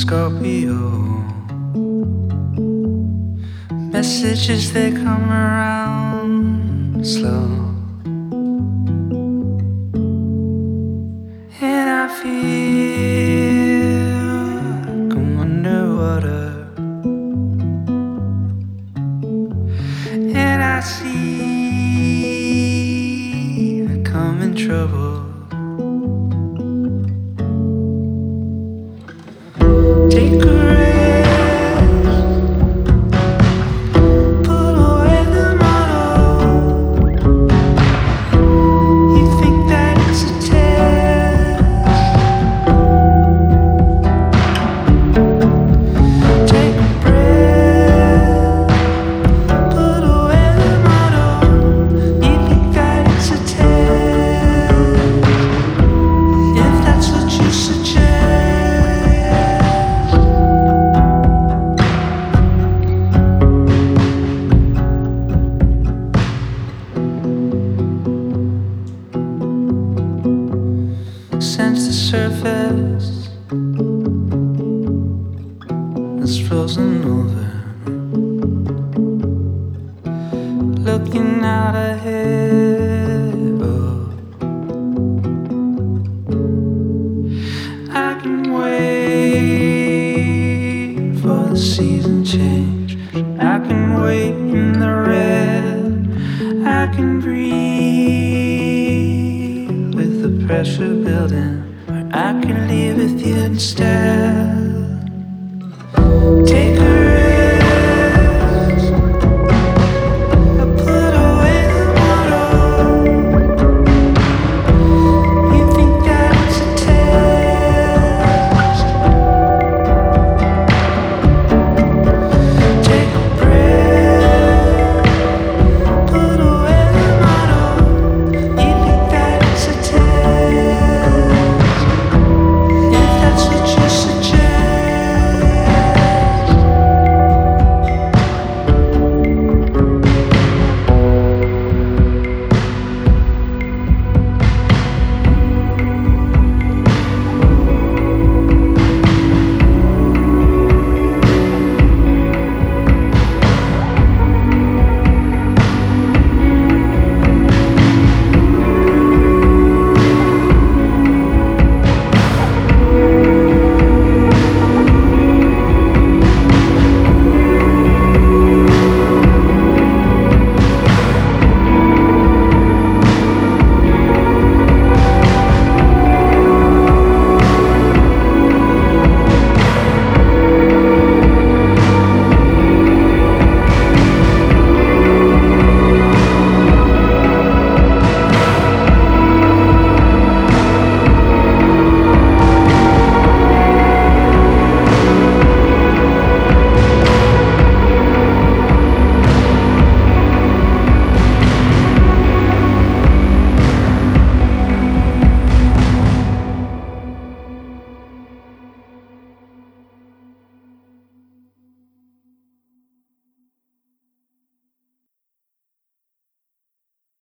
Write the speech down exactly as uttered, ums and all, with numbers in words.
Scorpio. Messages they come around slow, and I feel like I'm underwater, and I see I come in trouble. Take a rest, put away the model. You think that it's a test. Take a breath, put away the model. You think that it's a test. If that's what you suggest. Sense the surface is frozen over, looking out ahead. Oh, I can wait for the season change. I can wait in the red. I can breathe with the pressure building, or I can leave with you instead. Take